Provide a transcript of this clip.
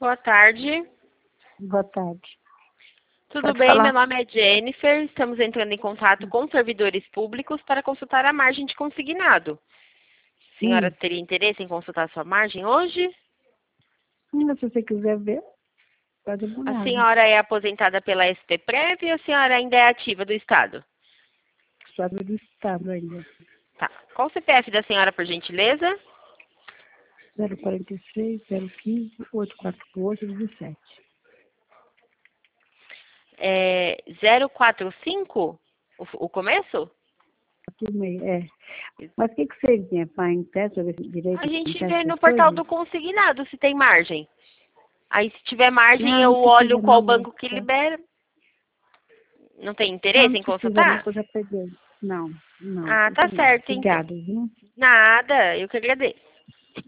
Boa tarde. Boa tarde. Tudo Pode bem? falar. Meu nome é Jennifer. Estamos entrando em contato com servidores públicos para consultar a margem de consignado. A senhora teria interesse em consultar a sua margem hoje? Se você quiser ver, pode dar uma A olhada. senhora é aposentada pela SPPrev e a senhora ainda é ativa do Estado? Estado do Estado ainda. Tá. Qual o CPF da senhora, por gentileza? 046, 015, 848, 17. É 045 o começo? Aqui no meio, é. Mas o que seria? Para em teste, ver direito A gente em vê teste no das portal coisas? do consignado se tem margem. Aí, se tiver margem, Não, eu não olho precisa qual não. banco que libera. Não tem Não, interesse não em precisa não, consultar? que eu já peguei. Não, Ah, eu tá também. certo, então. Obrigado, viu? Nada, eu que agradeço.